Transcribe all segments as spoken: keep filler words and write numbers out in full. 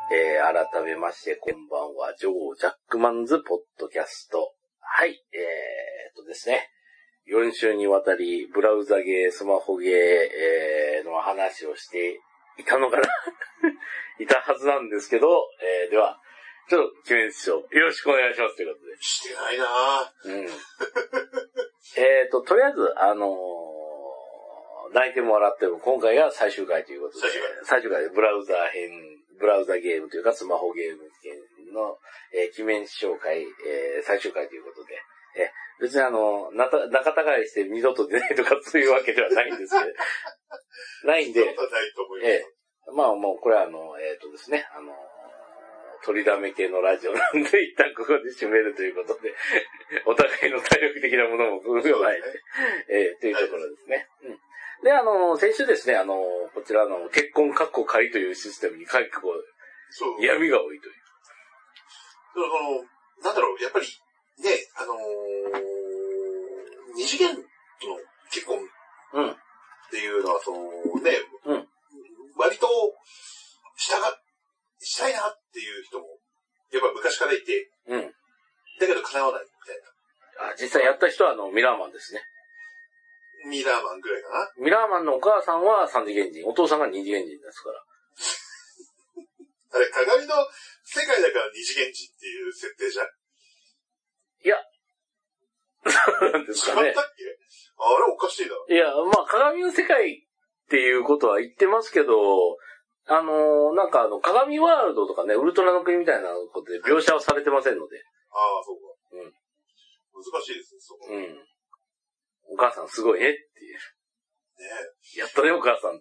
えー、改めましてこんばんは、ジョー・ジャックマンズ・ポッドキャスト。はい、えーっとですね、よん週にわたりブラウザゲー、スマホゲー、えー、の話をしていたのかないたはずなんですけど、えー、では、ちょっと、キメン師匠、よろしくお願いしますということで。 してないなぁ。 うん。えーと、とりあえず、あのー、泣いてもらっても、今回が最終回ということで、 最終回。 最終回でブラウザ編、ブラウザゲームというか、スマホゲームの、えー、キメン師匠会、えー、最終回ということで、えー、別にあの、なた、仲違いして二度と出ないとかそういうわけではないんですけど、ないんで、 そんなないと思います。 えー、まあもうこれはあの、えっとですね、あの、取りだめ系のラジオなんで、一旦ここで締めるということで、お互いの体力的なものも踏まえて、ねえー、というところですね。うん、で、あの、先週ですね、あの、こちらの結婚カッコ仮というシステムに結構、闇が多いという。 その、なんだろう、やっぱり、ね、あのー、二次元との結婚っていうのは、そのね、うん、割と、従っしたいなっていう人も、やっぱ昔からいて、うん。だけど叶わないみたいな。あ、実際やった人はあの、ミラーマンですね。 ミラーマンぐらいかな。 ミラーマンのお母さんは三次元人、お父さんが二次元人ですから。 あれ、鏡の世界だから二次元人っていう設定じゃん。 いや、そうなんですかね。 違ったっけ？あれおかしいな。 いや、まあ鏡の世界っていうことは言ってますけど、あのー、なんかあの、鏡ワールドとかね、ウルトラの国みたいなことで描写はされてませんので。 ああ、そうか。 うん。 難しいですね、そこ。 うん。お母さんすごいねっていう。 ねえ。やったね、お母さん。 まあ、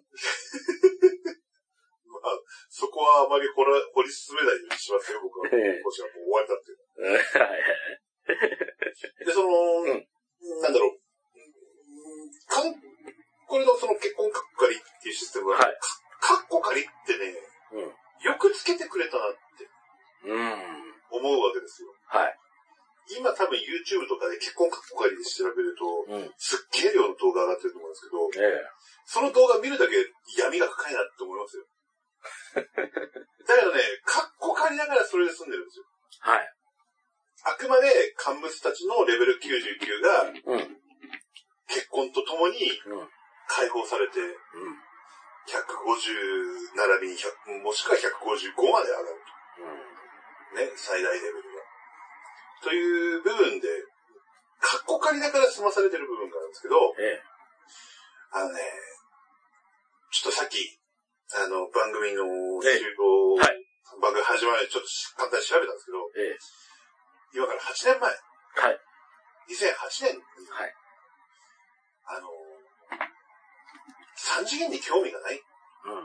そこはあまり掘ら、掘り進めないようにしますよ、僕は。ええ、もしはもう終わりだっていう。はいはい。で、その、うん、なんだろう。かん、これのその結婚カッコ仮っていうシステムは、はい。カッコ仮ってね、うん、よくつけてくれたなって、うん、思うわけですよ。はい。今多分 YouTube とかで結婚カッコ仮で調べると、うん、すっげえ量の動画上がってると思うんですけど、ええ、その動画見るだけ闇が深いなって思いますよ。だけどね、カッコ仮だからそれで済んでるんですよ。はい。あくまで幹部たちのレベルきゅうじゅうきゅうが、うん、結婚とともに解放されて、うんひゃくごじゅう並びにひゃく、もしくはひゃくごじゅうごまで上がると。うん、ね、最大レベルが。という部分で、カッコ仮だから済まされてる部分があるんですけど、ええ、あのね、ちょっとさっき、あの、番組の終了、ええはい、番組始まる前にちょっと簡単に調べたんですけど、ええ、今からはちねんまえ、はい、にせんはちねんに、はい、あの、三次元に興味がない。うん。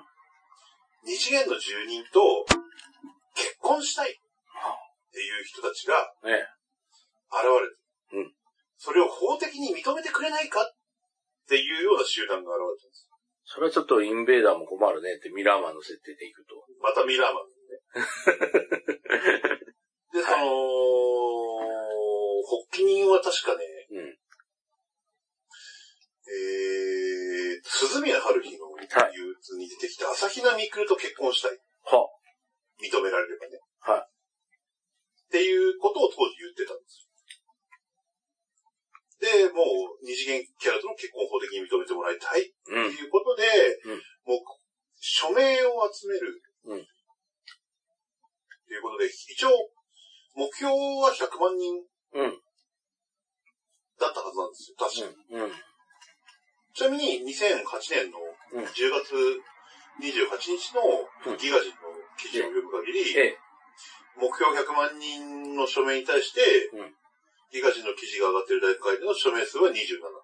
二次元の住人と結婚したいっていう人たちが現れて、うん。それを法的に認めてくれないかっていうような集団が現れたんです。 それはちょっとインベーダーも困るねってミラーマンの設定でいくと。 またミラーマンね。で、その、はい、発起人は確かね、うん、えー、鈴宮春日の憂鬱に出てきた朝比奈みくると結婚したい。は認められればね。はい。っていうことを当時言ってたんですよ。で、もう二次元キャラとの結婚法的に認めてもらいたいっていうことで、うん、もう署名を集める。うん。っていうことで、一応、目標はひゃくまんにん。うん。だったはずなんですよ。確かに。うん。うんちなみににせんはちねんのじゅうがつにじゅうはちにちのギガ人の記事を読む限り、うんええ、目標ひゃくまんにんの署名に対して、うん、ギガ人の記事が上がっている段階での署名数はにじゅうなな。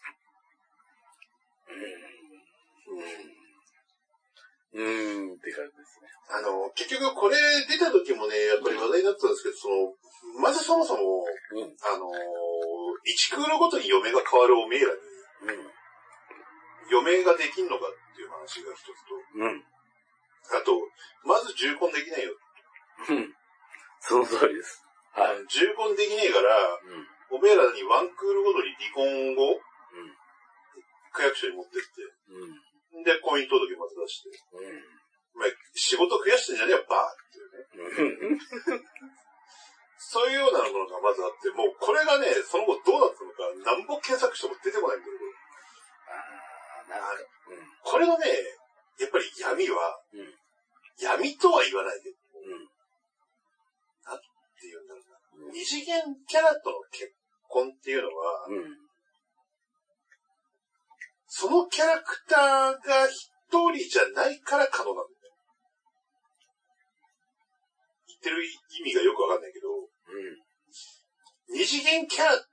うーん。うーんって感じですね。 あの、結局これ出た時もね、やっぱり話題になったんですけど、その、まずそもそも、うん、あの、いちクールごとに嫁が変わるおめえらに、うん余命ができんのかっていう話が一つと。うん。あと、まず重婚できないよ。 うん。その通りです。 はい。重婚できねえから、うん、おめえらにワンクールごとに離婚後、うん、区役所に持ってって、うん、で、婚姻届まず出して、うん、 まあ、仕事増やしてんじゃねえよ、バーっていうね。そういうようなものがまずあって、もうこれがね、その後どうなったのか、何ぼ検索しても出てこないんだけど。 ああ、なんか、うん、 これのね、やっぱり闇は、うん、闇とは言わないけど、うん、なんて言うんだろうな。うん、二次元キャラとの結婚っていうのは、うん、そのキャラクターが一人じゃないから可能なんだよね。言ってる意味がよくわかんないけど、うん、二次元キャラって、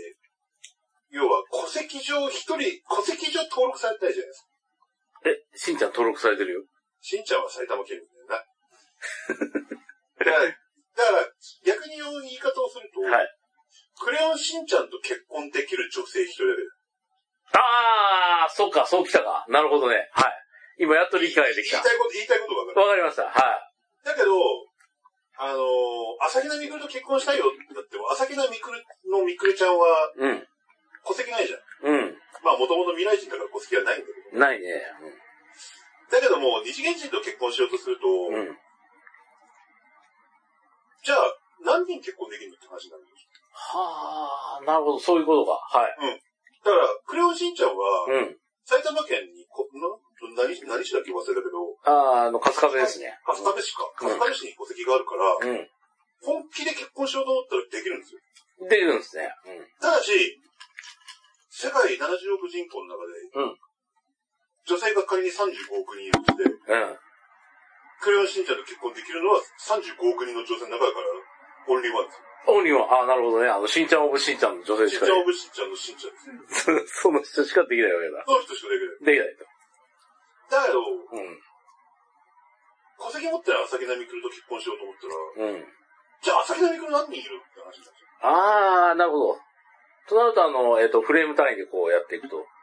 要は戸籍上一人、戸籍上登録されてないじゃないですか。 え、しんちゃん登録されてるよ。 しんちゃんは埼玉県民だよな。だから、だから逆に言い方をすると、はい、クレヨンしんちゃんと結婚できる女性一人だけだ。 ああ、そっか、そうきたか。なるほどね。はい。今やっと理解できた。 言いたいこと、言いたいことわかる。 わかりました。はい。 だけど、あのー、朝比奈みくると結婚したいよってなっても、朝比奈みくるのみくるちゃんは、うん。戸籍ないじゃん。うん。まあ、もともと未来人だから戸籍はないんだけど。 ないね。うん。 だけども、二次元人と結婚しようとすると、うん。じゃあ、何人結婚できるのって話になるんですよ。 はあ、なるほど、そういうことか。はい。 うん。だから、クレヨンしんちゃんは、うん。埼玉県にこ、な、何、何市だっけ忘れたけど。 ああ、あの、春日部ですね。 春日部市か。春日部市に戸籍があるから、うん。本気で結婚しようと思ったらできるんですよ。 できるんですね。うん。 ただし、世界ななじゅうおく人口の中で、うん。女性が仮にさんじゅうごおく人いるとして、うん。クレヨンしんちゃんと結婚できるのはさんじゅうごおく人の女性の中だから、オンリーワンですよ。 オンリーワン。ああ、なるほどね。あの、しんちゃんオブしんちゃんの女性しかしんちゃんオブしんちゃんのしんちゃんですね。 その人しかできないわけだ。 その人しかできない。 できないと。 だけど、うん。戸籍持ってる朝比奈みくると結婚しようと思ったら、うん。じゃあ朝比奈みくる何人いるって話なんですよ。 ああ、なるほど。となると、あの、えっと、フレーム単位でこうやっていくと。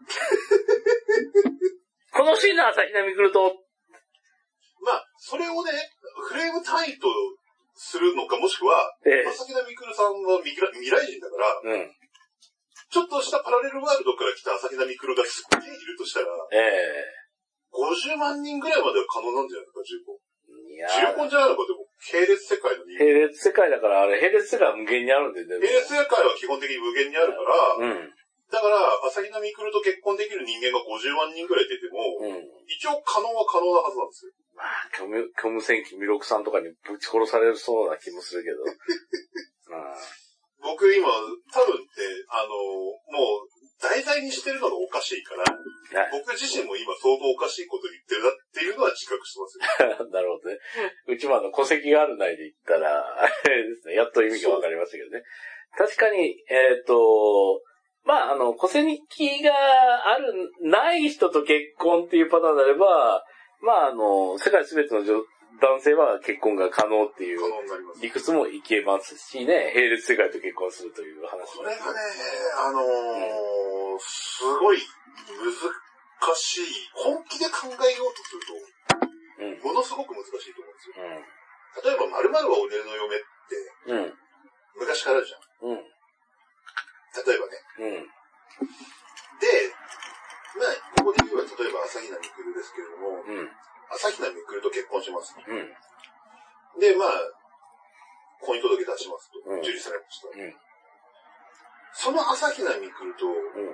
このシーンの朝比奈みくると、 まあ、それをね、フレーム単位とするのか、もしくは、ええ、朝比奈みくるさんは未来人だから、うん、ちょっとしたパラレルワールドから来た朝比奈みくるがすっげえいるとしたら、ええ、ごじゅうまんにんぐらいまでは可能なんじゃないですか、じゅうこ。いやー。じゅうこじゃないのか、でも、並列世界の人間。 並列世界だから、あれ、並列世界は無限にあるんでね。 並列世界は基本的に無限にあるから、うん。だから、朝比奈みくると結婚できる人間がごじゅうまんにんぐらい出ても、うん、一応可能は可能なはずなんですよ。 まあ、虚無、虚無戦記弥勒さんとかにぶち殺されそうな気もするけど。まあ、 僕今、多分って、あの、もう、題材にしてるのがおかしいから、僕自身も今相当おかしいこと言ってるなっていうのは自覚してますよ。なるほどね。うちもあの、戸籍がある内で言ったら、あれですね、やっと意味がわかりましたけどね。確かに、えっと、まあ、あの、戸籍がある、ない人と結婚っていうパターンであれば、まあ、あの、世界すべての男性は結婚が可能っていう理屈もいけますしね、並列世界と結婚するという話。 これがね、あのーうん、すごい難しい。本気で考えようとすると、うん、ものすごく難しいと思うんですよ。うん、例えば、〇〇は俺の嫁って、うん、昔からあるじゃん。うん、例えばね。うん、で、まあ、ここで言えば、例えば朝比奈みくるですけれども、うん、朝比奈みくると結婚します、ね。うん、で、まあ、婚姻届出しますと。受理されました。うん、その朝比奈みくると、うん、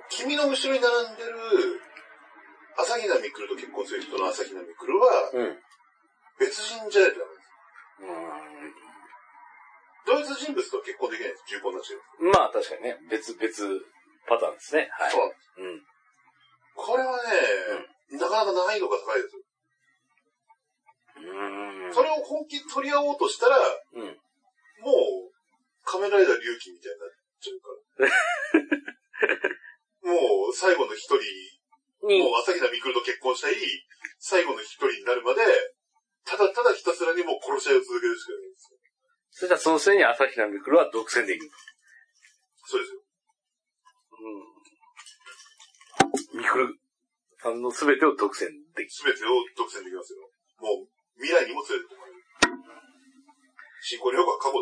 君の後ろに並んでる朝比奈みくると結婚する人の朝比奈みくるは、うん、別人じゃないとダメです。うん、同一人物とは結婚できないです。重婚になっちゃう。 まあ確かにね、別、別パターンですね。はい。そうなんです。うん、 これはね、うん、なかなか難易度が高いですよ。うん、それを本気で取り合おうとしたら、うん、もう、仮面ライダー龍騎みたいになっちゃうから。もう、最後の一人、もう朝比奈みくると結婚したい、最後の一人になるまで、ただただひたすらにもう殺し合いを続けるしかないんですよ。 そしたらその末に朝比奈みくるは独占できる。 そうですよ。 うん。みくるさんのすべてを独占できる。 すべてを独占できますよ。もう、未来にも連れてこられる。新婚旅行は過去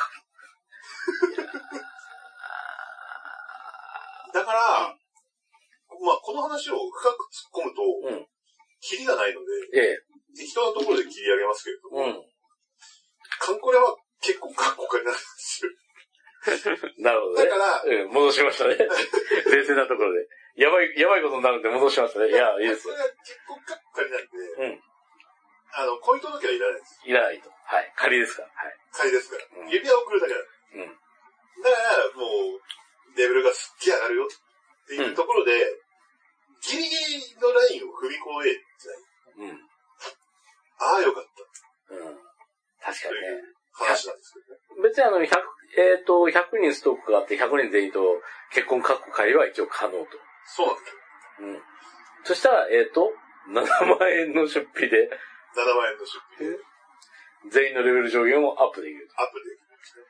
だ。だから、まあ、この話を深く突っ込むと、うん、キリがないので、ええ、 適当なところで切り上げますけれども、 うん。 カンコレは結構カッコカリなんですよ。 なるほどね。 だから、 うん、戻しましたね。冷静なところで。やばい、やばいことになるんで戻しましたね。いや、いいですよ。 これは結構カッコカリなんで、 うん。 あの、婚姻届はいらないです。 いらないと。はい。仮ですから。はい。 仮ですから。 うん、 指輪を送るだけだ。うん。だから、もう、レベルがすっげえ上がるよっていうところで、うん、ギリギリのラインを踏み越えてない。うん。ああ、よかった。うん。 確かにね。 話なんですけどね。 別にあの、ひゃく、えっ、ー、と、ひゃくにんストックがあって、ひゃくにん全員と結婚確保会は一応可能と。 そうなんですよ。 うん。そしたら、えっ、ー、と、ななまん円の出費で、 ななまん円の出費で、 全員のレベル上限をアップできる。 アップできるんですね。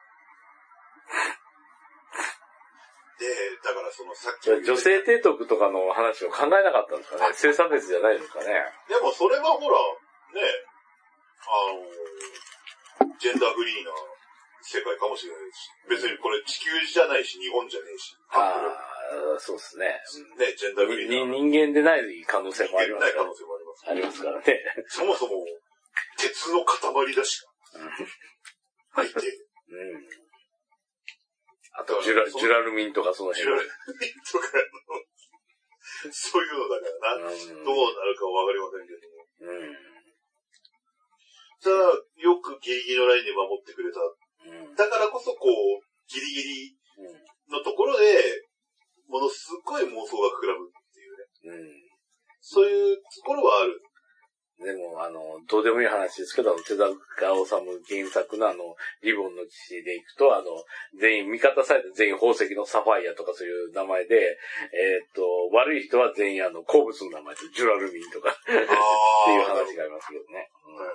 で、だからそのさっき女性提督とかの話を考えなかったんですかね。性差別じゃないのかね。 でもそれはほら、ね、あの、ジェンダーフリーな世界かもしれないし、別にこれ地球じゃないし、日本じゃねえし。 ああ、そうですね。 ね、ジェンダーフリーな。 人間でない可能性もありますから。人間でない可能性もあります。 ありますからね。 そもそも、鉄の塊だしか。入って。うん。 あとジュラ、ジュラルミンとかその辺。 ジュラルミンとかの、そういうのだからな、うん、どうなるかわかりませんけども。うん。ただ、よくギリギリのラインで守ってくれた。うん、だからこそ、こう、ギリギリのところで、ものすごい妄想が膨らむっていうね。うん。そういうところはある。 でも、あの、どうでもいい話ですけど、手坂治虫原作のあの、リボンの騎士でいくと、あの、全員、味方サイド全員宝石のサファイアとかそういう名前で、えー、っと、悪い人は全員あの、鉱物の名前で、ジュラルミンとか、っていう話がありますけどね。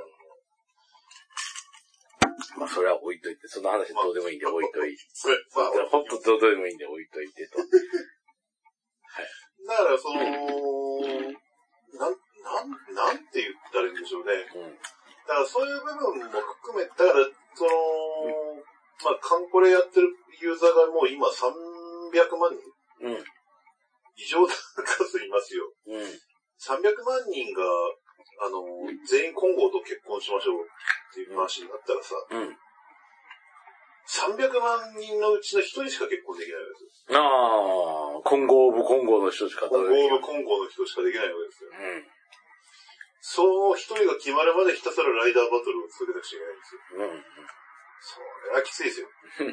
うん、まあ、それは置いといて、その話どうでもいいんで置いといて。まあ、ほんとどうでもいいんで置いといてと。はい。 だから、その、なんなん、なんて言ったらいいんでしょうね。うん、だからそういう部分も含め、だから、その、うん、まあ、カンコレやってるユーザーがもう今さんびゃくまんにん、うん、異常な数いますよ。うん、さんびゃくまんにんが、あの、全員混合と結婚しましょうっていう話になったらさ、うん、さんびゃくまんにんのうちのひとりしか結婚できないわけですよ。 ああ、混合オブ混合の人しか混合オブ混合の人しかできないわけですよ。うんその一人が決まるまでひたすらライダーバトルを続けなくちゃいけないんですよ。うん。それはきついですよ。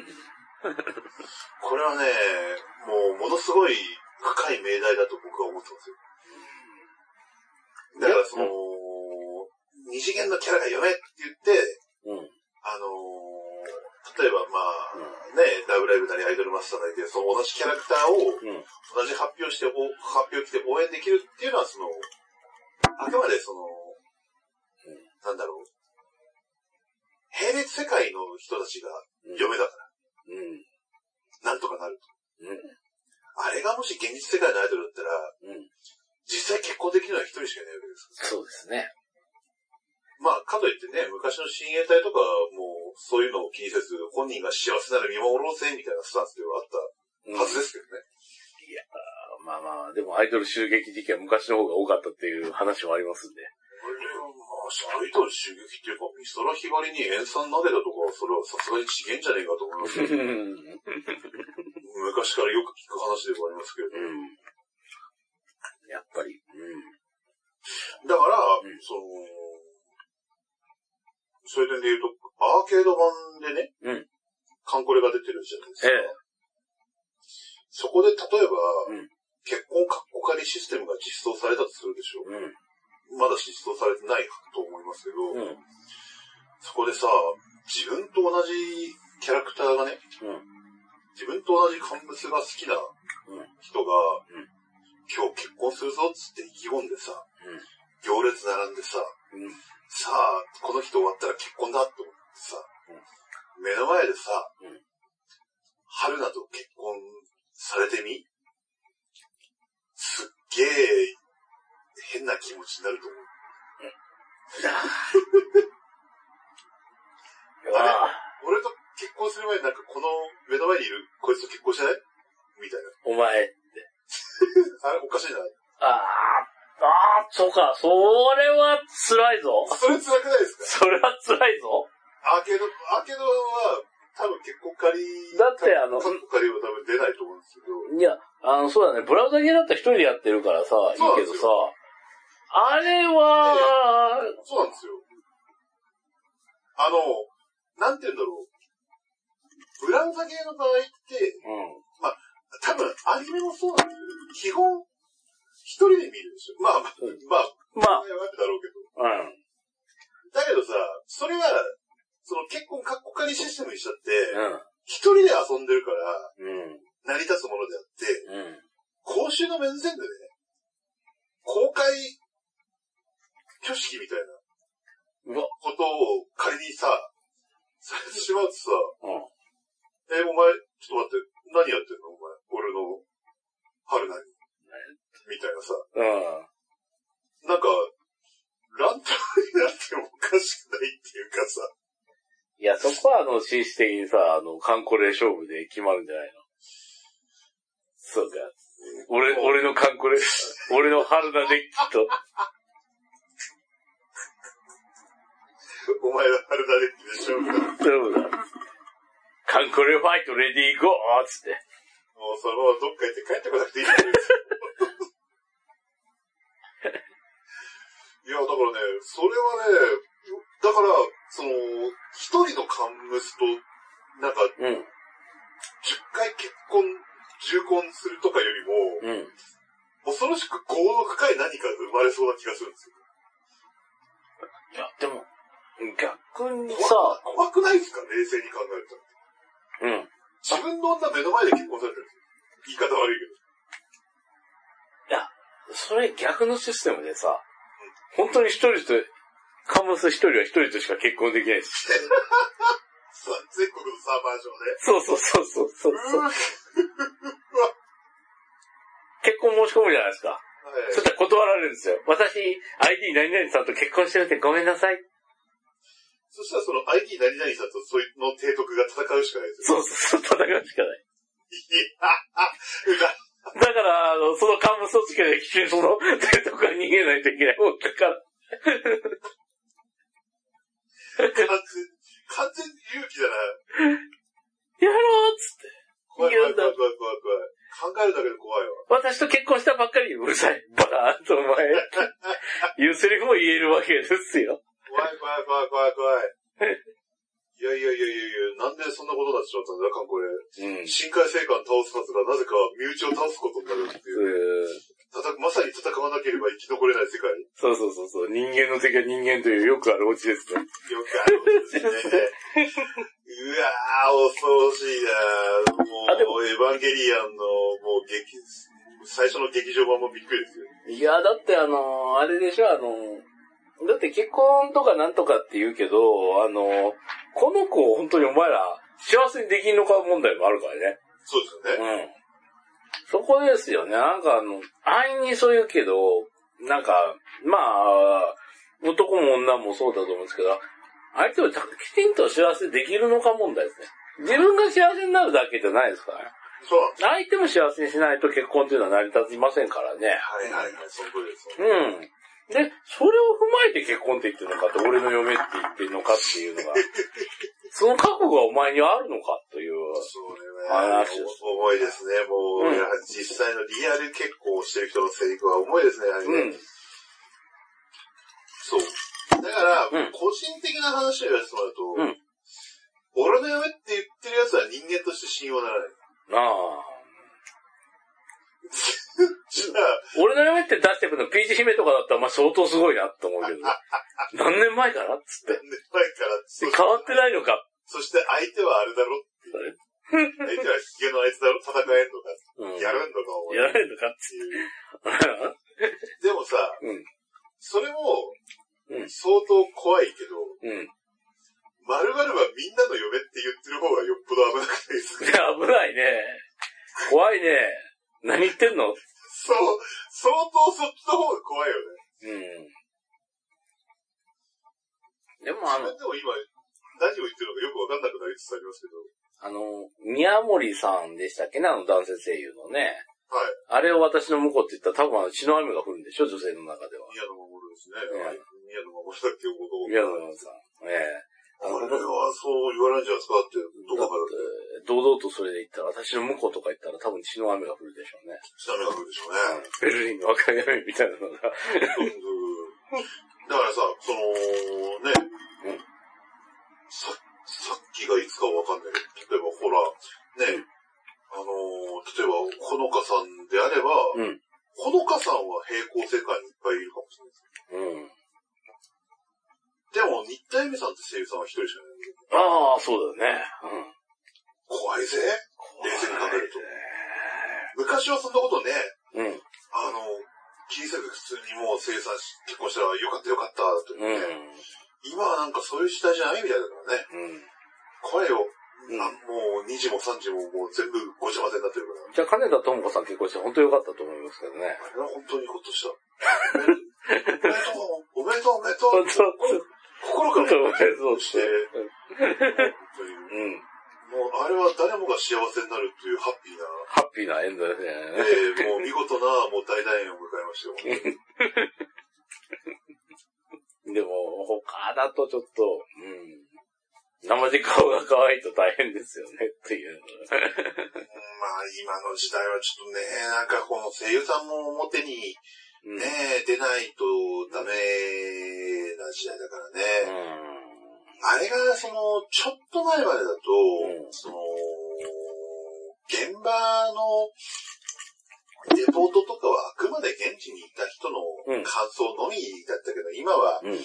これはね、もうものすごい深い命題だと僕は思ってますよ。だからその、うん、二次元のキャラが読めって言って、うん、あのー、例えばまあ、うん、ね、ラブライブなりアイドルマスターなりで、その同じキャラクターを、同じ発表して、発表来て応援できるっていうのはその、あくまでその、うん、なんだろう。並列世界の人たちが嫁だから。うん。なんとかなると。うん。あれがもし現実世界のアイドルだったら、うん。実際結婚できるのは一人しかいないわけですから。 そうですね。 まあ、かといってね、昔の親衛隊とかもう、そういうのを気にせず、本人が幸せなら見守ろうぜ、みたいなスタンスではあったはずですけどね。 うん、いやまあまあ、でもアイドル襲撃事件は昔の方が多かったっていう話もありますんで。 これはまあ、アイドル襲撃っていうか、美空ひばりに塩酸撫でたとか、それはさすがに次元じゃねえかと思いますけど。昔からよく聞く話ではありますけれど。うん、 やっぱり。うん、 だから、うん、その、そういう点で言うと、アーケード版でね、うん、カンコレが出てるじゃないですか。ええ、そこで例えば、うん結婚カッコ仮システムが実装されたとするでしょう。うん、まだ実装されてないと思いますけど、うん、そこでさ、自分と同じキャラクターがね、うん、自分と同じ乾物が好きな人が、うん、今日結婚するぞっつって意気込んでさ、うん、行列並んでさ、うん、さあ、この人終わったら結婚だと思ってさ、うん、目の前でさ、うん、春菜と結婚されてみすっげえ変な気持ちになると思う。あれ俺と結婚する前になんかこの目の前にいるこいつと結婚してないみたいな。 お前って。 あれおかしいな。 ああ、あああ、そうか、それは辛いぞ。 それ辛くないですか？ それは辛いぞ。 アーケード、アーケードは、多分結構仮、 だってあの、 結構仮は多分出ないと思うんですけど。 いや、あの、そうだね、ブラウザ系だったら一人でやってるからさ、いいけどさ、あれは、 そうなんですよ。あの、なんて言うんだろう。ブラウザ系の場合って、うん、まあ、多分アニメもそうなんですけど、基本、一人で見るんですよ。まあ、まあ、うん、まあ、まあ、わかるだろうけど。うん。だけどさ、それは、その結婚カッコ仮システムにしちゃって、一、うん、人で遊んでるから、うん、成り立つものであって、うん、公衆の面前でね、公開挙式みたいなことを仮にさ、されてしまうとさ、うん、え、お前、ちょっと待って、何やってんのお前、俺の春菜に。みたいなさ、うん、なんか、乱闘になってもおかしくないっていうかさ。 いや、そこはあの、紳士的にさ、あの、カンコレ勝負で決まるんじゃないの？そうか。俺、俺のカンコレ、俺の春菜デッキと。 お前の春菜デッキで勝負だ。 そうだ。カンコレファイトレディーゴーつって。 もうそのままどっか行って帰ってこなくていいんですよ。いや、だからね、それはね、だから、その、一人のカンムスと、なんか、うん、じゅっかい結婚、重婚するとかよりも、うん、恐ろしく業の深い何かが生まれそうな気がするんですよ。 いや、でも、逆にさ、 怖くないですか？冷静に考えると。うん。自分の女目の前で結婚されてるんですよ。言い方悪いけど。いや、それ逆のシステムでさ、本当に一人と、カンムス一人は一人としか結婚できないし。 そう、全国のサーバー上で。 そうそうそうそうそうそう。結婚申し込むじゃないですか。はい、そしたら断られるんですよ。私、アイディー 何々さんと結婚してるってごめんなさい。 そしたらその アイディー 何々さんとその提督が戦うしかないですよ。そうそうそう、戦うしかない。いや、だから、あの、そのカンムスをつけて、きちんとその提督が逃げないといけないもんだから。 完全、完全に勇気だな。 やろうっつって。 怖い怖い怖い怖い怖い怖い。考えるだけで怖いわ。 私と結婚したばっかりうるさい。バカーンとお前。いうセリフも言えるわけですよ。 怖い怖い怖い怖い怖い。いやいやいやいやいや、なんでそんなことになってしまったんだか、これ。うん。深海生還倒すはずがなぜか身内を倒すことになるっていう。たたまさに戦わなければ生き残れない世界。 そうそうそうそう。人間の敵は人間というよくあるオチですね。 よくあるオチですね。うわー、恐ろしいなー。もう、あでもエヴァンゲリアンの、もう劇、最初の劇場版もびっくりですよ。 いや、だってあのー、あれでしょ、あのー、だって結婚とかなんとかって言うけど、あのー、この子を本当にお前ら幸せにできんのか問題もあるからね。 そうですよね。 うん。そこですよね。なんかあの、安易にそう言うけど、なんか、まあ、男も女もそうだと思うんですけど、相手をきちんと幸せできるのか問題ですね。自分が幸せになるだけじゃないですからね。 そうなんです。 相手も幸せにしないと結婚っていうのは成り立ちませんからね。 はいはいはい、その通りです。 うん。で、それを踏まえて結婚って言ってるのかと、俺の嫁って言ってるのかっていうのが、その覚悟がお前にあるのかという話です。 重いですね。もう、うん、やはり実際のリアル結婚をしてる人のセリフは重いですね、やはりね。うん、そう。だから、うん、個人的な話を言わせてもらうと、うん、俺の嫁って言ってるやつは人間として信用ならない。ああ。 じゃあ、俺の嫁って出してくるのピーチ姫とかだったらまあ相当すごいなって思うけど。何年前からっつって。 何年前からっつって。変わってないのか。 そして相手はあれだろっていう。相手はヒゲのあいつだろ、戦えんのか、うん、やるんのかお前。 やれんのかっていう。 でもさ、うん、それも、相当怖いけど、うん、〇〇はみんなの嫁って言ってる方がよっぽど危なくないですか？ いや、危ないね。怖いね。何言ってんの？ そう、相当そっちの方が怖いよね。うん。でもあの、 でも今、何を言ってるのかよくわかんなくなりつつありますけど。 あの、宮森さんでしたっけね、あの男性声優のね。 はい。 あれを私の婿って言ったら多分血の雨が降るんでしょ、女性の中では。 宮野真守ですね。はい。宮野真守だっていうことを。 宮野真守さん。ええ。 あれはそう言わないんじゃないですかって、どこからだって。堂々とそれで言ったら、私の婿とか言ったら多分血の雨が降るでしょうね。 血の雨が降るでしょうね。 ベルリンの赤い雨みたいなのが。だからさ、その、ね、うん、さ、さっきがいつかわかんないけど、例えばほら、ね、うん、あのー、例えば、ほのかさんであれば、うん、ほのかさんは平行世界にいっぱいいるかもしれないです。うん。でも、新田恵美さんって声優さんは一人しかいない。 ああ、そうだよね。うん。 怖いぜ。冷静に考えると。昔はそんなことね、うん。あの、気にせず普通にもう声優さん結婚したらよかったよかったというね、うん。今はなんかそういう時代じゃないみたいだからね。うん。怖いよ。うん、もうにじもさんじももう全部ごちゃ混ぜになってるから。じゃあ、 金田智子さん結婚して本当によかったと思いますけどね。 あれは本当にほっとした。おめでとう、おめでとう、おめでとう。心からおめでとうして、本当に。うん。もう、あれは誰もが幸せになるっていうハッピーな。 ハッピーなエンドですね。 ええー、もう見事な、もう大団円を迎えましたよ、 でも、他だとちょっと、うん。生地顔が可愛いと大変ですよね、っていう。 まあ、今の時代はちょっとね、なんかこの声優さんも表に、ねえ、うん、出ないとダメな時代だからね。うんあれが、その、ちょっと前までだと、うん、その、現場のレポートとかはあくまで現地にいた人の感想のみだったけど、うん、今はね、うん、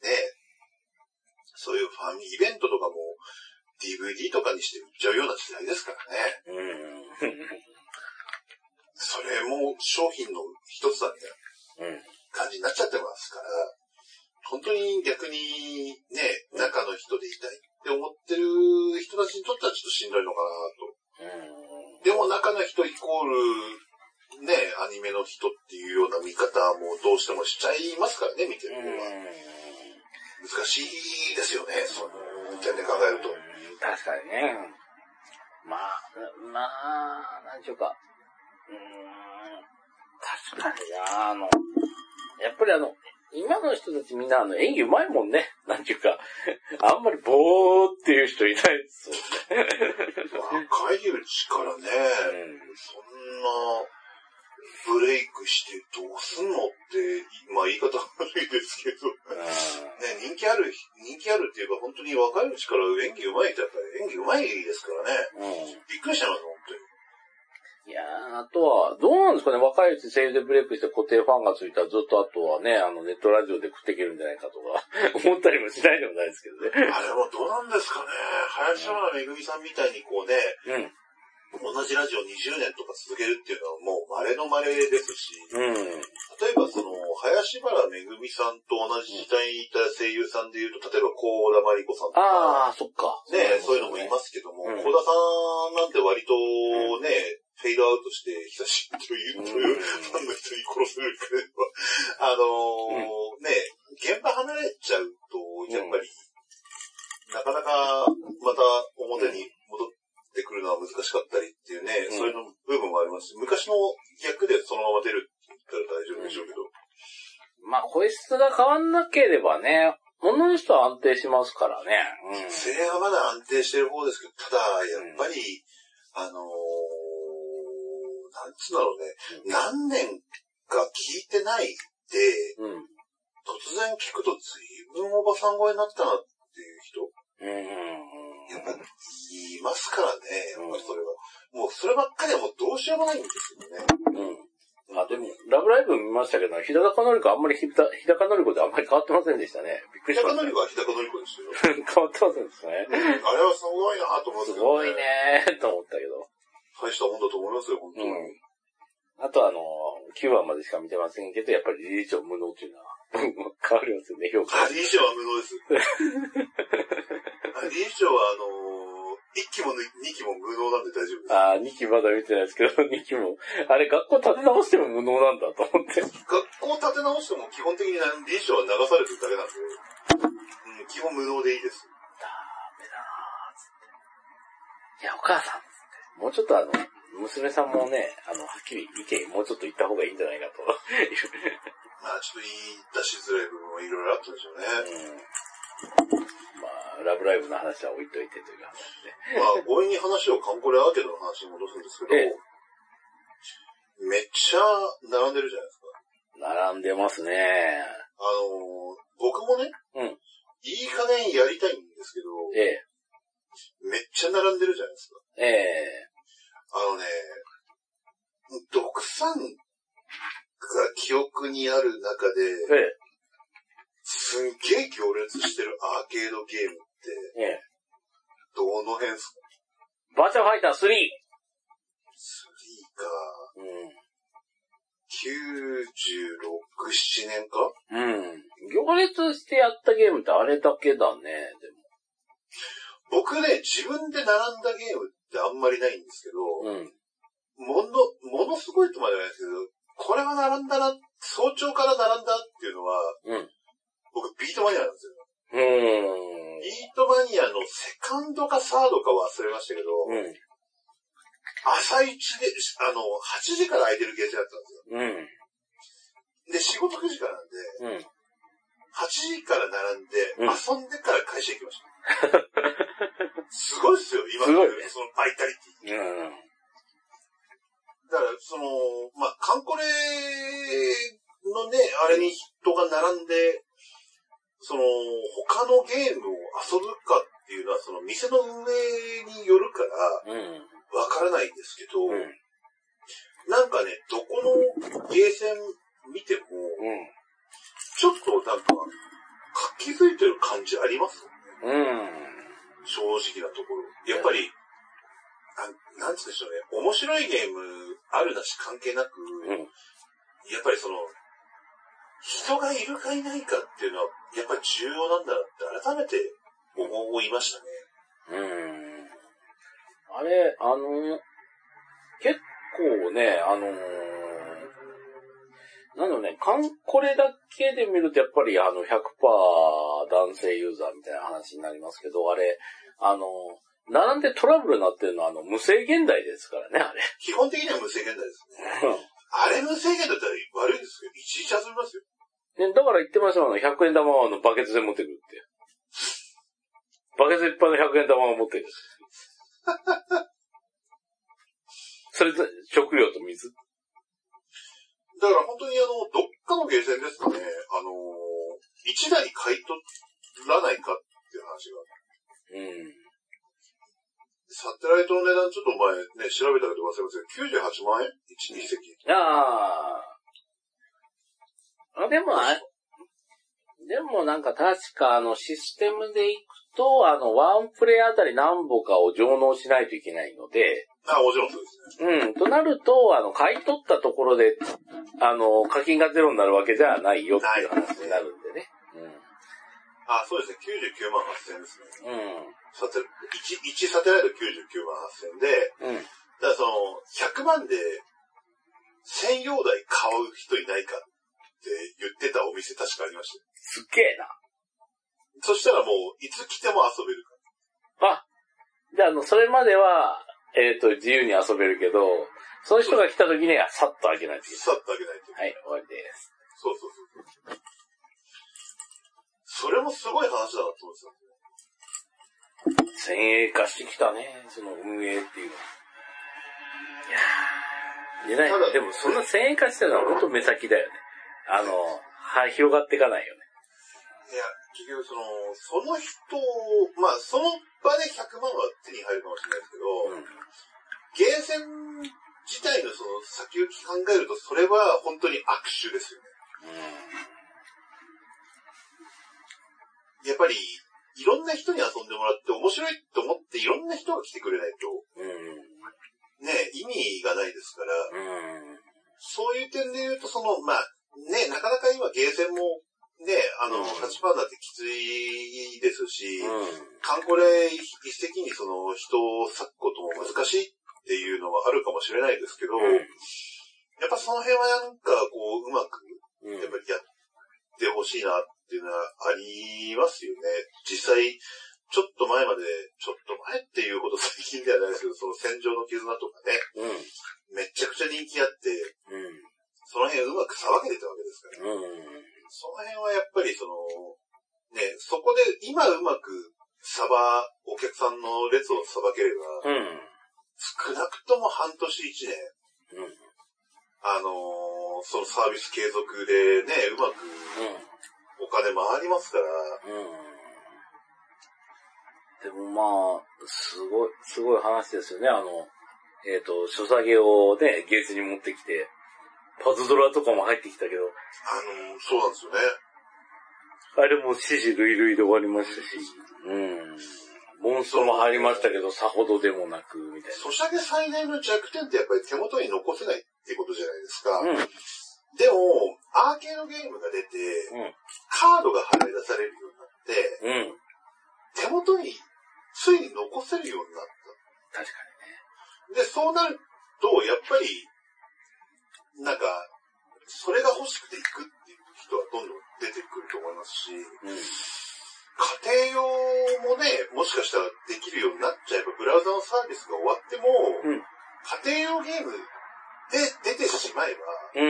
そういうファンイベントとかも ディーブイディー とかにして売っちゃうような時代ですからね。うん、それも商品の一つだみたいな感じになっちゃってますから、本当に逆にね、中の人でいたいって思ってる人たちにとってはちょっとしんどいのかなと。うん、でも中の人イコール、ね、アニメの人っていうような見方もどうしてもしちゃいますからね、見てる方は。難しいですよね、その点で考えると。 確かにね。まあ、まあ、なんちゅうか。うーん、確かにな、あの、やっぱりあの、今の人たちみんなあの演技うまいもんね。なんていうか、あんまりボーっていう人いないですよね。 若いうちからね、うん、そんなブレイクしてどうすんのって、まあ言い方悪いですけど、ね、人気ある、人気あるっていうか本当に若いうちから演技うまいってやっぱり演技うまいですからね。うん、びっくりしちゃいます、本当に。 いやー、あとは、どうなんですかね、若いうち声優でブレイクして固定ファンがついたらずっとあとはね、あのネットラジオで食っていけるんじゃないかとか、思ったりもしないでもないですけどね。 あれもどうなんですかね、林原めぐみさんみたいにこうね、うん、同じラジオにじゅうねんとか続けるっていうのはもう稀の稀ですし、うん、例えばその、林原めぐみさんと同じ時代にいた声優さんで言うと、例えば高田真理子さんとか、 ああ、そっか。 ね、そういうのもいますけども、うん、高田さんなんて割とね、うんフェイドアウトして久しぶりというファンの人に殺せるければ、あのーうん、ね、現場離れちゃうと、やっぱり、うん、なかなかまた表に戻ってくるのは難しかったりっていうね、うん、そういうの部分もありますし、昔の逆でそのまま出るって言ったら大丈夫でしょうけど。 うん、まあ、声質が変わんなければね、女の人は安定しますからね。 うん、声援はまだ安定してる方ですけど、ただ、やっぱり、うん、あのー、なんつうんだろうね、うん、何年か聞いてないで、うん、突然聞くと随分おばさん声になったなっていう人、うん、やっぱいますからね、やっぱりそれは。うん、もうそればっかりはもうどうしようもないんですよね。 うん。あ、でも、ラブライブ見ましたけど、日高のり子あんまり日高のり子であんまり変わってませんでしたね。びっくりしました。 日高のり子は日高のり子ですよ。 変わってませんでしたね。 うん、あれはすごいなと思って、ね。 すごいねーと思ったけど。 大したもんだと思いますよ、本当に。うん、 あとあの、きゅうわまでしか見てませんけど、やっぱり理事長無能っていうのは、変わりますよね、評価。 理事長は無能です。理事長はあのー、いっきもにきも無能なんで大丈夫です。 ああ、にきまだ見てないですけど、にきも。あれ、学校立て直しても無能なんだと思って。 学校立て直しても基本的に理事長は流されてるだけなんで、うん、基本無能でいいです。 ダメだなーつって。いや、お母さんつって。もうちょっとあの、娘さんもね、あの、はっきり意見もうちょっと言った方がいいんじゃないかと。 まあちょっと言い出しづらい部分もいろいろあったんでしょうね。 うん。まあ、ラブライブの話は置いといてという話で。 まあ、強引に話をカンコレアーケードの話に戻すんですけど、ええ、めっちゃ並んでるじゃないですか。 並んでますね。 あのー、僕もね、 うん。 いい加減やりたいんですけど、 ええ。 めっちゃ並んでるじゃないですか。 ええ。 あのね、独産が記憶にある中で、ええ、すんげえ行列してるアーケードゲームって、ええ、どの辺ですか？ バーチャファイタースリー。 スリーか。うん。きゅうじゅうろく、ななねんか？ うん。行列してやったゲームってあれだけだね、でも。 僕ね、自分で並んだゲームってあんまりないんですけど、うん。もの、ものすごいとまではないですけど、これは並んだな、早朝から並んだっていうのは、うん。僕ビートマニアなんですよ。うーん。ビートマニアのセカンドかサードか忘れましたけど、うん。朝一で、あの、はちじから空いてるゲーセンだったんですよ。うん。で、仕事くじからなんで、うん。はちじから並んで、うん、遊んでから会社行きました。すごいっすよ、今の、ね、そのバイタリティ。うん。だから、その、まあ、カンコレのね、あれに人が並んで、その、他のゲームを遊ぶかっていうのは、その店の運営によるから、わからないんですけど、うん、なんかね、どこのゲーセン見ても、うん、ちょっとなんか、活気づいてる感じありますよね。うん、正直なところ。やっぱり、な、なんつうんでしょうね。面白いゲームあるなし関係なく、うん、やっぱりその、人がいるかいないかっていうのは、やっぱり重要なんだなって改めて思いましたね。うん。あれ、あの、結構ね、あのー、なんだろうね、カンコレだけで見るとやっぱりあの ひゃくパーセント 男性ユーザーみたいな話になりますけど、あれ、あの、並んでトラブルになってるのはあの無制限台ですからね、あれ。基本的には無制限台ですね。あれ無制限だったら悪いですけど、いちいち遊びますよ。ね、だから言ってましたもん、ひゃくえん玉のバケツで持ってくるって。バケツいっぱいのひゃくえん玉を持ってくる。それと、食料と水。だから本当にあの、どっかのゲーセンですかね、あのー、いちだい買い取らないかっていう話が。うん。サテライトの値段ちょっと前ね、調べたけど忘れません。きゅうじゅうはちまんえん ?いち、にせき。ああ。あ、でもあ、でもなんか確かあのシステムでいくと、あの、ワンプレイあたり何本かを上納しないといけないので。あ、もちろんそうですね。うん。となると、あの、買い取ったところで、あの、課金がゼロになるわけじゃないよっていう話になるんでね。うん。あ、そうですね。きゅうじゅうきゅうまんはっせんですね。うん。サテ、1、いちサテライトきゅうじゅうきゅうまんはっせんで、うん。だからその、ひゃくまんで、専用台買う人いないかって言ってたお店確かありました。すっげえな。そしたらもう、いつ来ても遊べるから。あ、で、あの、それまでは、えっと、自由に遊べるけど、その人が来た時には、さっと開けないといけない。さっと開けないといけない。はい、終わりです。そうそうそう。それもすごい話だなと思ってた。先鋭化してきたね、その運営っていうのは。いやー、出ない。でもそんな先鋭化してたのは本当目先だよね。あの、は、広がっていかないよね。いや、結局その、その人、まあその場でひゃくまんは手に入るかもしれないですけど、うん、ゲーセン自体のその先行き考えると、それは本当に握手ですよね。うん、やっぱり、いろんな人に遊んでもらって面白いと思っていろんな人が来てくれないと、うん、ね、意味がないですから、うん、そういう点で言うと、その、まあ、ね、なかなか今ゲーセンも、ね、あの、うん、はちパーセントだってきついですし、うん、カンコレ一石にその人を割くことも難しいっていうのはあるかもしれないですけど、うん、やっぱその辺はなんかこう、うまく、やっぱりやってほしいなっていうのはありますよね。実際、ちょっと前まで、ちょっと前っていうほど最近ではないですけど、その戦場の絆とかね、うん、めちゃくちゃ人気あって、うん、その辺うまくさばけてたわけですから。うん、 その辺はやっぱりその、ね、そこで今うまくさば、お客さんの列をさばければ、うん、少なくとも半年一年、うん、あのー、そのサービス継続でね、うまくお金回りますから、うんでもまあ、すごい、すごい話ですよね。あの、えっと、書下げをね、ゲーツに持ってきて、パズドラとかも入ってきたけど。 あのー、そうなんですよね。 あれも指示類類で終わりましたし。うん。モンストも入りましたけど、さほどでもなく、みたいな。 書下げ最大の弱点ってやっぱり手元に残せないっていうことじゃないですか。うん。でも、アーケードゲームが出て、うん、カードが払い出されるようになって、うん、手元についに残せるようになった。 確かにね。で、そうなると、やっぱり、なんか、それが欲しくて行くっていう人はどんどん出てくると思いますし、うん、家庭用もね、もしかしたらできるようになっちゃえば、ブラウザのサービスが終わっても、うん、家庭用ゲームで出てしまえば、うん、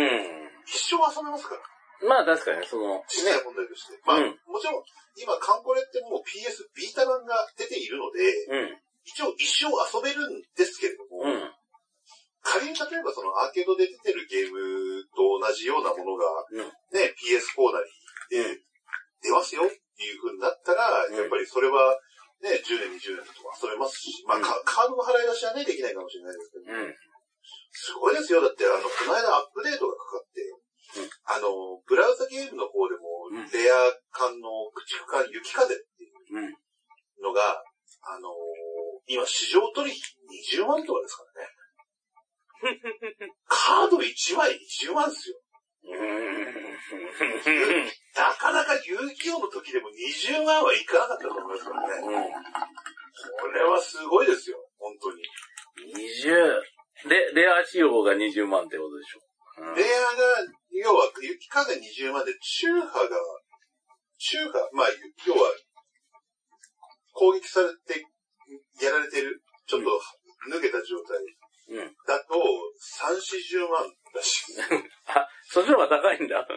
一生遊べますから。 まあ確かに、その、 実際問題として。まあ、うん、もちろん、今、カンコレってもう ピーエス ビータ版が出ているので、うん、一応一生遊べるんですけれども、うん、仮に例えばそのアーケードで出てるゲームと同じようなものが、ね、ピーエスフォー なりで出ますよっていう風になったら、やっぱりそれはね、じゅうねん、にじゅうねんとか遊べますし、まあ、うん、カードの払い出しはね、できないかもしれないですけど、うん、すごいですよ。だって、あの、この間アップデートがかかって、うん、あの、ブラウザゲームの方でも、レア缶の駆逐艦雪風っていうのが、あのー、今市場取引にじゅうまんとかですからね。カードいちまいにじゅうまんですよ。なかなか遊戯王の時でもにじゅうまんはいかなかったと思いますからね。うん、これはすごいですよ、本当に。 にじゅう、で、レア仕様がにじゅうまんってことでしょ。 うん、レアが、要は、雪風にじゅうまんで、中波が、中波、まあ、要は、攻撃されて、やられてる、ちょっと脱げた状態だと、さん、よんじゅうまんらしい。 あ、そっちの方が高いんだ。うん、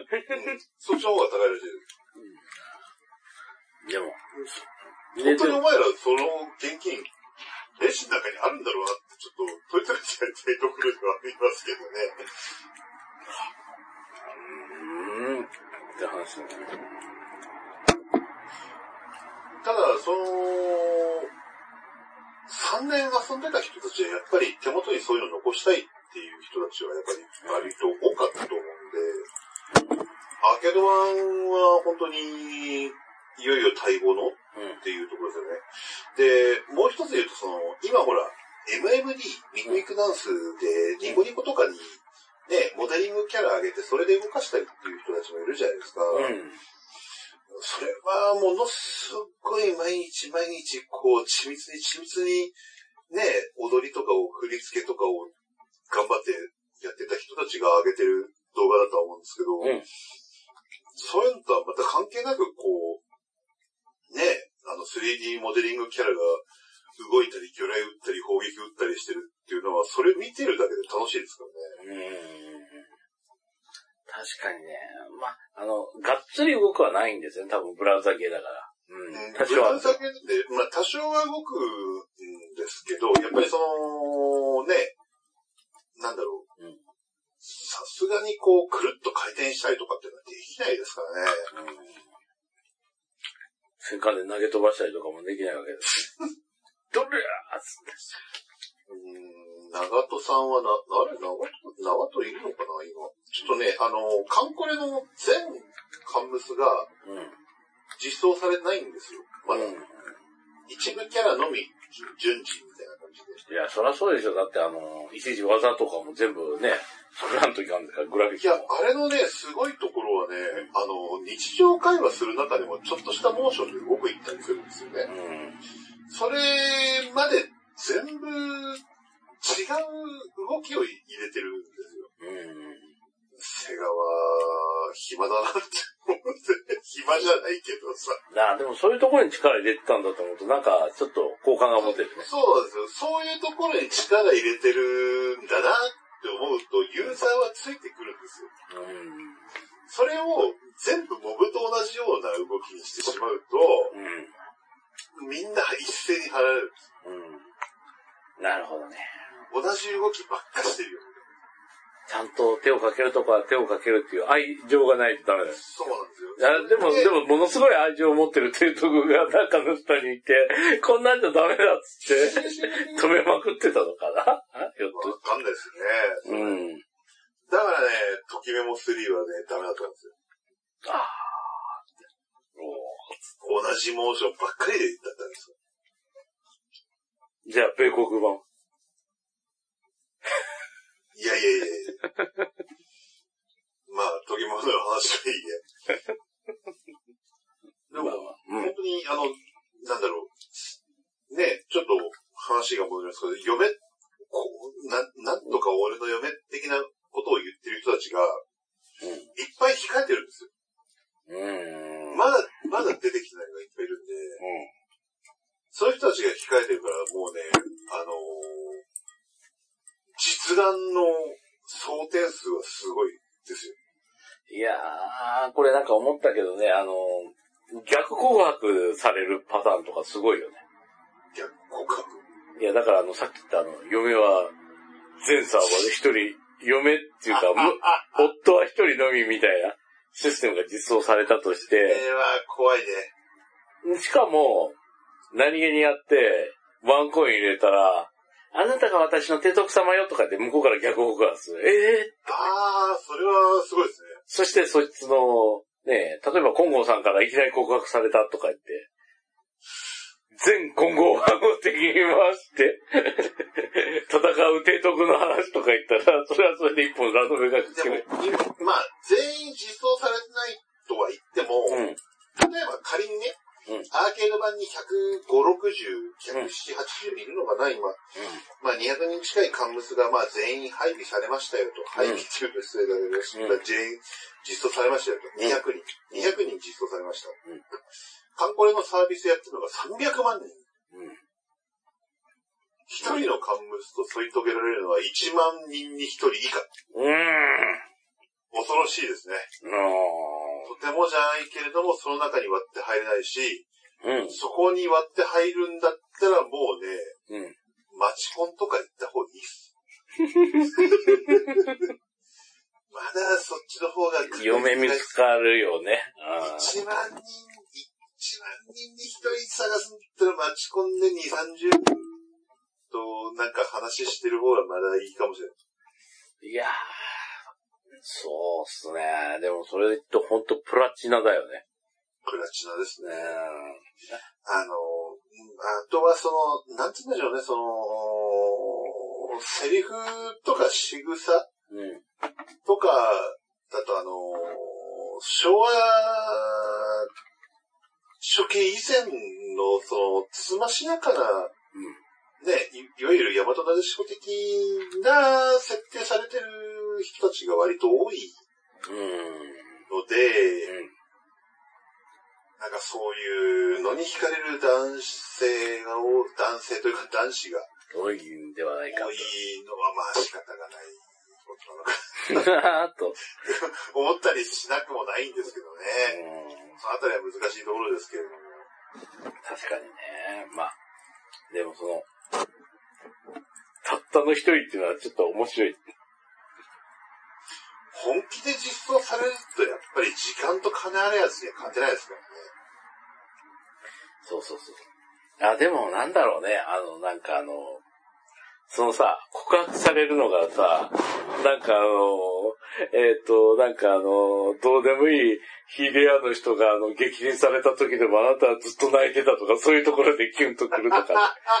そっちの方が高いらしいです。 うん、でも、 本当にお前ら、その現金、レジの中にあるんだろうなって、ちょっと、問いただきたいところではありますけどね。 うーん、って話だね。 ただ、その、さんねん遊んでた人たちはやっぱり手元にそういうの残したいっていう人たちはやっぱり割と多かったと思うんで、アーケード版は本当にいよいよ待望のっていうところですよね。で、もう一つ言うとその、今ほら、エムエムディー、ミクミクダンスでニコニコとかにね、モデリングキャラ上げてそれで動かしたりっていう人たちもいるじゃないですか。うんそれはものすごい毎日毎日こう緻密に緻密にね、踊りとかを振り付けとかを頑張ってやってた人たちが上げてる動画だとは思うんですけど、うん、そういうのとはまた関係なくこう、ね、あの スリーディー モデリングキャラが動いたり魚雷撃ったり砲撃撃ったりしてるっていうのはそれ見てるだけで楽しいですからね。 うん確かにね。まあ、あの、がっつり動くはないんですよね。多分ブラウザ系だから。 うん。多少は。ブラウザ系で、まあ多少は動くんですけど、やっぱりその、ね、なんだろう。うん、さすがにこう、くるっと回転したりとかっていうのはできないですからね。うん。 戦艦で投げ飛ばしたりとかもできないわけですね。どれやーつって。 うーん、長戸さんはな、あれ、長戸、長戸いるのかな今。ちょっとね、あの、カンコレの全カンムスが、実装されてないんですよ。まだ。うん、一部キャラのみ、順次みたいな感じで。 いや、そりゃそうでしょ。だってあの、一時技とかも全部ね、それなんといかんだから、グラフィック。 いや、あれのね、すごいところはね、あの、日常会話する中でも、ちょっとしたモーションで動くいったりするんですよね。うん、それまで、全部、違う動きを入れてるんですよ。うん、セガは、暇だなって思って、暇じゃないけどさ。 なあ、でもそういうところに力入れてたんだと思うと、なんか、ちょっと好感が持てるね。 そうなんですよ。そういうところに力入れてるんだなって思うと、ユーザーはついてくるんですよ。うん、それを全部モブと同じような動きにしてしまうと、うん、みんな一斉に離れるんです。 うん。なるほどね。 同じ動きばっかしてるよ。 ちゃんと手をかけるとこは手をかけるっていう愛情がないとダメだよ。 そうなんですよ。 いや、でも、でも、ものすごい愛情を持ってる提督が中の人にいて、こんなんじゃダメだっつって、止めまくってたのかなひょっと。 わかんないですね。 うん。 だからね、ときメモスリーはね、ダメだったんですよ。ああ。同じモーションばっかりでだったんですよ。 じゃあ、米国版。 いやいやいやいや。まあ、ときメモの話はいいね。でも、まあまあうん、本当に、あの、なんだろう。ね、ちょっと話が戻りますけど、嫁、こう、な、なんとか俺の嫁的なことを言ってる人たちが、うん、いっぱい控えてるんですよ。うんまだ、まだ出てきてないのがいっぱいいるんで、うん、そういう人たちが控えてるから、もうね、あのー、実弾の総点数はすごいですよ。いやー、これなんか思ったけどね、あのー、逆告白されるパターンとかすごいよね。 逆告白？ いや、だからあの、さっき言ったあの、嫁は、全サーバーで一人、嫁っていうか、夫は一人のみみたいなシステムが実装されたとして。 これは怖いね。しかも、何気にやって、ワンコイン入れたら、あなたが私の提督様よとかって向こうから逆告白する。ええー、 あー、それはすごいですね。 そしてそいつの、ね、例えば金剛さんからいきなり告白されたとか言って、全金剛版を敵に回して、戦う提督の話とか言ったら、それはそれで一本ラノベがでも、まあ、全員実装されてないとは言っても、うん、例えば仮にね、うん、アーケード版にひゃくごじゅう、ろくじゅう、ひゃくななじゅう、はちじゅういるのかな、今。うん、まあにひゃくにん近いカンムスがまあ全員配備されましたよと。うん、配備っていうと失礼だけど、うん、全員実装されましたよと。にひゃくにん。にひゃくにん実装されました。うん、カンコレのサービスやってるのがさんびゃくまんにん。うん、ひとりのカンムスと添い遂げられるのはいちまんにんにひとり以下。うーん。恐ろしいですね。とてもじゃないけれども、その中に割って入れないし、うん、そこに割って入るんだったらもうね、うん、マチコンとか行った方がいいっす。まだそっちの方が嫁見つかるよね。 いちまんにん、いちまんにんにひとり探すんだったらマチコンでにじゅう、さんじゅうとなんか話してる方がまだいいかもしれない。 いやー。そうっすね。でもそれとほんとプラチナだよね。 プラチナですね。あの、あとはその、なんて言うんでしょうね、その、セリフとか仕草、うん、とか、だとあの、昭和初期以前のその、つましなかな、うんね、い, いわゆる大和なでしこ的な設定されてる人たちが割と多いので、うん、なんかそういうのに惹かれる男性が、男性というか男子が多いんではないかと。 多いのはまあ仕方がないことなのかなと思ったりしなくもないんですけどね。そのあたりは難しいところですけれども。 確かにね。まあ、でもその、たったの一人っていうのはちょっと面白い。 本気で実装されるとやっぱり時間と金あるやつには勝てないですからね。 そうそうそう。あ、でもなんだろうね。あの、なんかあの、そのさ、告白されるのがさ、なんかあの、えっと、なんかあの、どうでもいいヒデアの人があの、激励された時でもあなたはずっと泣いてたとか、そういうところでキュンとくるとか。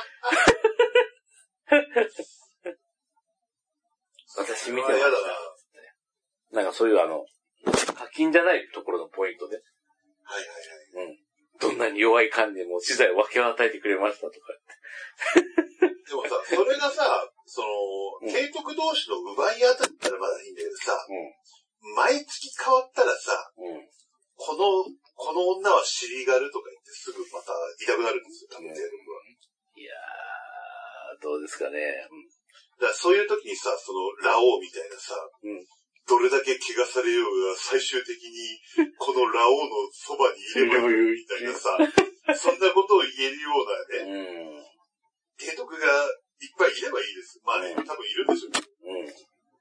私見てました。なんかそういうあの、課金じゃないところのポイントで。 はいはいはい。うん。 どんなに弱い観念も資材を分け与えてくれましたとかって。でもさ、それがさ、その、提督同士の奪い合ったらまだいいんだけどさ、うん、毎月変わったらさ、うん、この、この女は尻がるとか言ってすぐまた痛くなるんですよ、多分提督は。 いやー、どうですかね。 だからそういう時にさ、その、ラオウみたいなさ、うん、 どれだけ怪我されようが最終的にこのラオウのそばにいればいいみたいなさ、そんなことを言えるようなね、提督がいっぱいいればいいです。まあね、多分いるんでしょうけど。うん、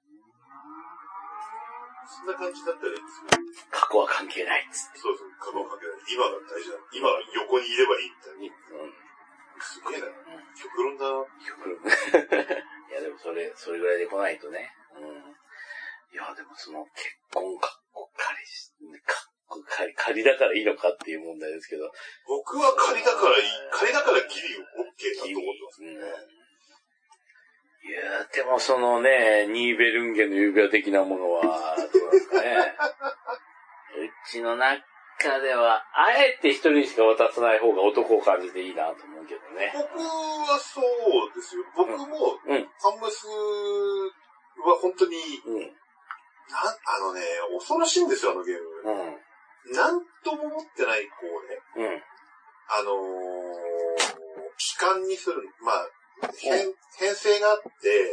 そんな感じだったらいいんですよ。 過去は関係ないっつって。 そうそう、過去は関係ない。今が大事だ。今は横にいればいいみたいな。うん、すごいな。うん、極論だな。 極論。いやでもそれ、それぐらいで来ないとね。うん、いやでもその結婚かっこ仮し、かっこ仮、仮だからいいのかっていう問題ですけど。 僕は仮だからいい。仮だからギリ OK だと思ってますね。 いやでもそのね、ニーベルンゲの指輪的なものは、どうなんですかね。うちの中では、あえて一人にしか渡さない方が男を感じていいなと思うけどね。 僕はそうですよ。僕も、うん、カンムスは本当に、うん、なあのね、恐ろしいんですよ、あのゲーム。うん、なんとも思ってない子をね、うん、あのー、機関にする、まあ、編、編成があって、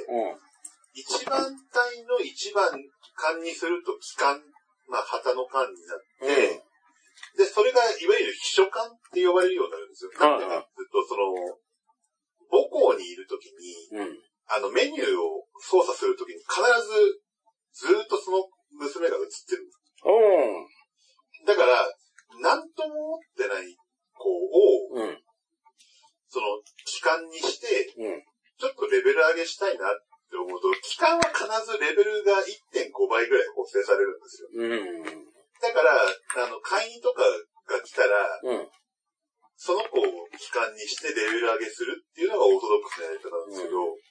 うん、一番隊の一番艦にすると機関、まあ、旗の艦になって、うん、で、それがいわゆる秘書艦って呼ばれるようになるんですよ。なんでかっていうと、その、母校にいるときに、うん、あの、メニューを操作するときに必ず、ずーっとその娘が映ってる。うん、だから、なんとも思ってない子を、うん、その、機関にして、うん、ちょっとレベル上げしたいなって思うと、機関は必ずレベルが いってんご 倍ぐらい補正されるんですよ。うん、だから、あの、会員とかが来たら、うん、その子を機関にしてレベル上げするっていうのがオーソドックスなやり方なんですけど、うん、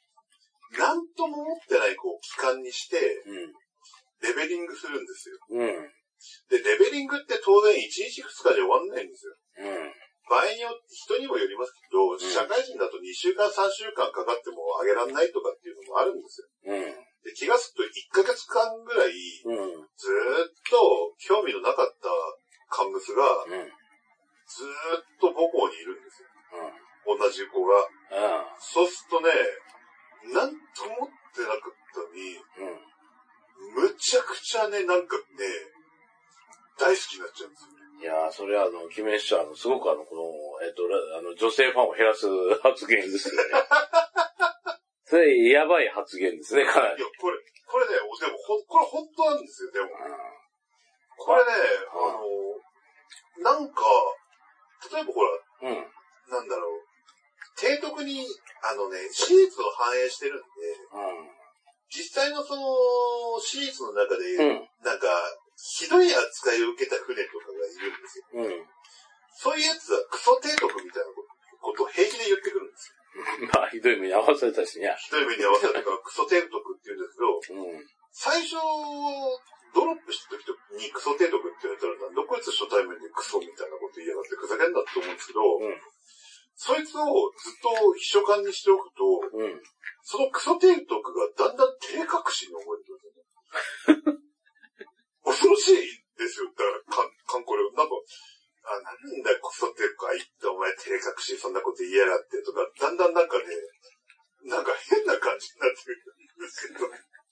なんとも思ってない子を機関にして、うん、レベリングするんですよ。うん、で、レベリングって当然いちにちふつかじゃ終わんないんですよ。うん場合によって、人にもよりますけど、うん、社会人だとにしゅうかん、さんしゅうかんかかっても上げらんないとかっていうのもあるんですよ。うん、で気がつくといっかげつかんぐらい、うん、ずーっと興味のなかったカンムスが、うん、ずーっと母校にいるんですよ。うん、同じ子が。うん、そうするとね、なんとも思ってなかったのに、うん、むちゃくちゃね、なんかね、大好きになっちゃうんですよ。 いやー、それはあの、キメッシュはあの、すごくあの、この、えっと、あの、女性ファンを減らす発言ですよね。それ、やばい発言ですね、かなり。 いや、これ、これね、でも、ほ、これ本当なんですよ、でも。これね、あの、なんか、例えばほら、うん、なんだろう、提督に、あのね、史実を反映してるんで、うん、実際のその、史実の中で、うん、なんか、ひどい扱いを受けた船とかがいるんですよ。うん、そういうやつはクソ提督みたいなことを平気で言ってくるんですよ。 まあ、ひどい目に合わせたしね。 ひどい目に合わせたからクソ提督って言うんですけど、うん、最初、ドロップした時にクソ提督って言われたら、なんでこいつ初対面でクソみたいなこと言いやがってふざけんなって思うんですけど、うん、そいつをずっと秘書官にしておくと、うん、そのクソ提督がだんだん照れ隠しに思えてくるんですよね。恐ろしいですよ。だから、か、かんこれ、なんか、あ、なんだよ、クソっていうか、言ってお前照れ隠しそんなこと言いやがってとか、だんだんなんかね、なんか変な感じになってくるんですけど。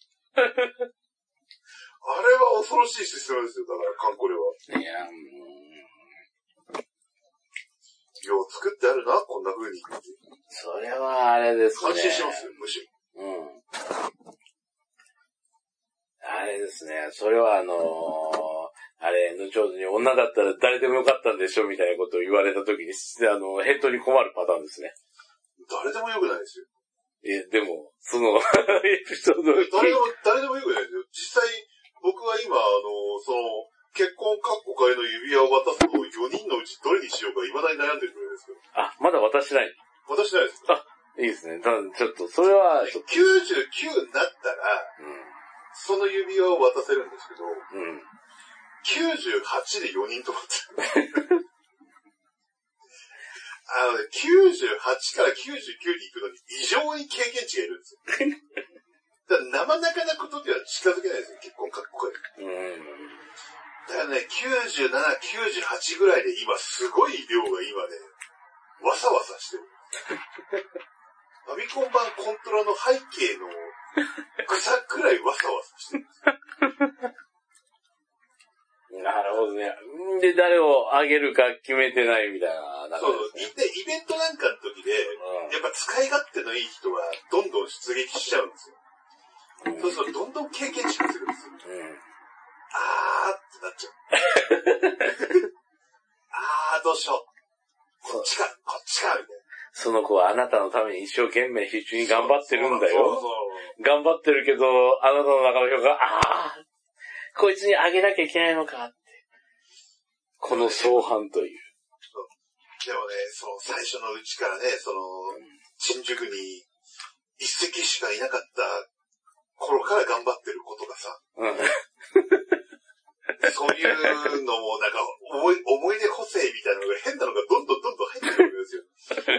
あれは恐ろしいシステムですよ、だから、カンコレは。いや、もう。よう作ってあるな、こんな風に。 それはあれですね。 安心しますよ、むしろ。うん。 あれですね。それはあのー、あれ、後ほどに女だったら誰でもよかったんでしょみたいなことを言われたときに、あの、返答に困るパターンですね。 誰でもよくないですよ。 え、でも、その、エピソード誰でも、誰でもよくないですよ。実際、僕は今、あの、その、結婚かっこかえの指輪を渡すのをよにんのうちどれにしようか未だに悩んでるぐらいですから。 あ、まだ渡してない。 渡してないです。 あ、いいですね。ただ、ちょっと、それは、 きゅうじゅうきゅうになったら、うん、その指輪を渡せるんですけど、うん、きゅうじゅうはちでよにんと思ってる。あのね、きゅうじゅうはちからきゅうじゅうきゅうに行くのに異常に経験値がいるんですよ。だから生半可なことでは近づけないですよ、結婚かっこいい。うん、だからね、きゅうじゅうなな、きゅうじゅうはちぐらいで今すごい量が今ね、わさわさしてる。ファミコン版コントラの背景の草くらいわさわさしてるんですよ。 なるほどね。で、誰をあげるか決めてないみたいな、 ね。そう、で、イベントなんかの時で、うん、やっぱ使い勝手のいい人はどんどん出撃しちゃうんですよ。うん、そうするとどんどん経験値がするんですよ。うん、あーってなっちゃう。あーどうしよう。こっちか、こっちか、みたいな。 その子はあなたのために一生懸命必死に頑張ってるんだよ。 そうそうそう頑張ってるけど、あなたの中の人が、あーこいつにあげなきゃいけないのかって。この相反という。 でもね、その最初のうちからね、その、新宿に一席しかいなかった頃から頑張ってることがさ、うん、そういうのもなんか思い、思い出補正みたいなのが変なのがどんどんどんどん入ってくるわけですよ。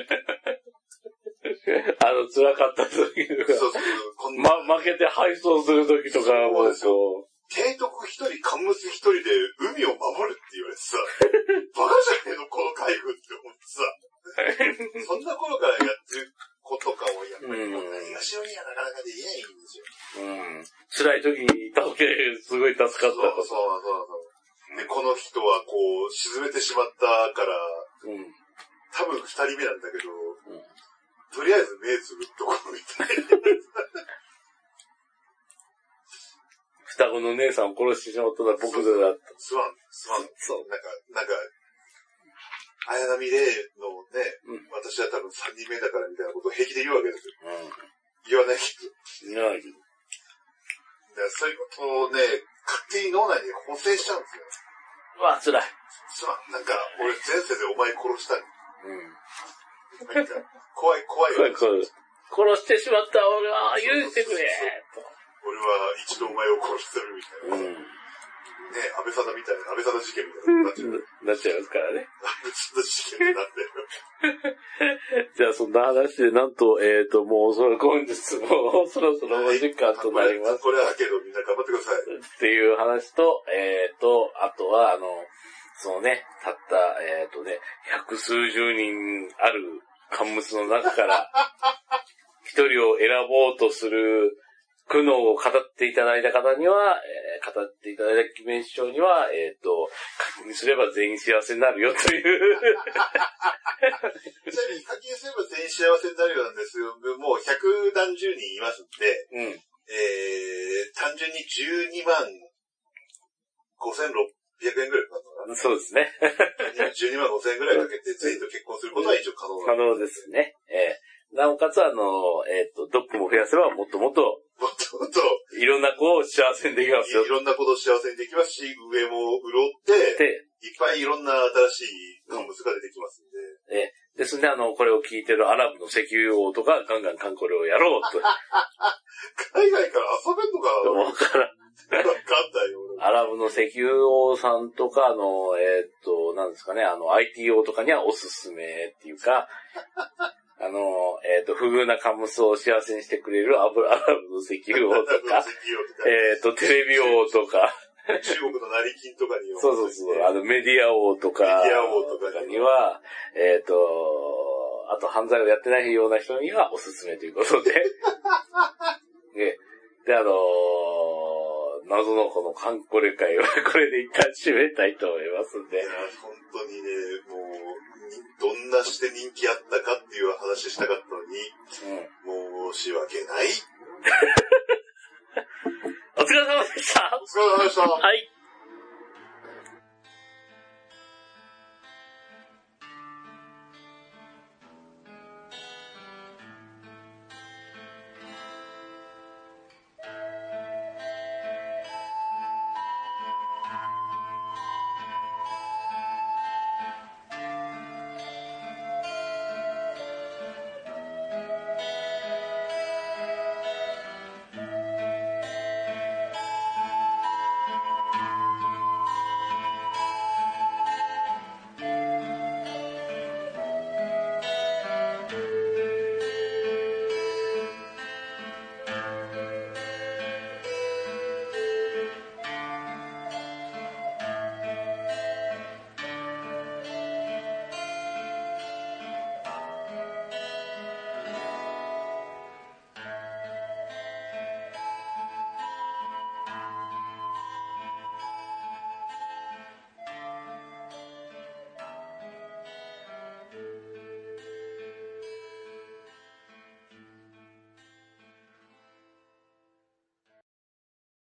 あの、辛かった時とか、そうそうこんなま、負けて敗走する時とかもうこう、 提督一人、カンムス一人で海を守るって言われてさ、バカじゃねえのこの海軍って思ってさ、そんな頃からやってることかをやっぱり、東寄りにはなかなかできないんですよ。 うん。辛い時に助け、すごい助かったと。 そうそうそうそう。で、この人はこう、沈めてしまったから、うん、多分二人目なんだけど、うん、とりあえず目つぶっとこうみたいな。 双子の姉さんを殺してしまったのは僕だった。 すまん、すまん。そう。なんか、なんか、綾波レイのね、うん、私は多分三人目だからみたいなことを平気で言うわけですよ。うん、言わないけど。 言わないけど。 だからそういうことをね、勝手に脳内に補正しちゃうんですよ。 うわ、辛い。 すまん、なんか、俺前世でお前殺したい。うん。なんか、怖い、怖い。 怖い、怖い。殺してしまった俺は許してくれと。 俺は一度お前を殺してるみたいな。うん。ね、安倍貞みたいな、安倍貞事件みたいななっちゃう。 なっちゃいますからね。 安倍貞事件になってる。 じゃあそんな話で、なんと、えっ、ー、と、もうその本日もそろそろお時間となります。 これはけどみんな頑張ってください。 っていう話と、えっ、ー、と、あとは、あの、そのね、たった、えっ、ー、とね、百数十人あるカンムスの中から、一人を選ぼうとする、苦悩を語っていただいた方には、えー、語っていただいた記念師匠には、えっ、ー、と、課金すれば全員幸せになるよという。 ちなみに課金すれば全員幸せになるようなんですよ。もう百何十人いますんで、うん、えー、単純にじゅうにまんごせんろっぴゃくえんぐらいかかるのかな。 そうですね。 じゅうにまんごせんえんぐらいかけて全員と結婚することは一応可能可能ですね。えー、なおかつあの、えっ、ー、と、ドックも増やせばもっともっと、 もっともっと、 いろんな子を幸せにできますよ。 いろんなことを幸せにできますし、上も潤って、いっぱいいろんな新しいカンムスが出てきますんで。 ええ、ですね、あの、これを聞いてるアラブの石油王とか、ガンガンカンコレをやろうと。 海外から遊べんのかなわからん。 わかんないよ、 アラブの石油王さんとか、あの、えー、っと、なんですかね、あの、アイティー 王とかにはおすすめっていうか、あの、えっ、ー、と、不遇なカンムスを幸せにしてくれるアラブの石油王とか、えっと、テレビ王とか、 中国の成金とかには、 そうそうそう、あの、メディア王とか、 メディア王とかには、えっ、ー、と、あと犯罪をやってないような人にはおすすめということで、で、で、あのー、謎のこのカンコレ会はこれで一旦締めたいと思いますんで。いや、 本当にね、もう、どんなして人気あったかっていう話したかったのに、うん、申し訳ない。 お疲れ様でした。 お疲れ様でした。 はい。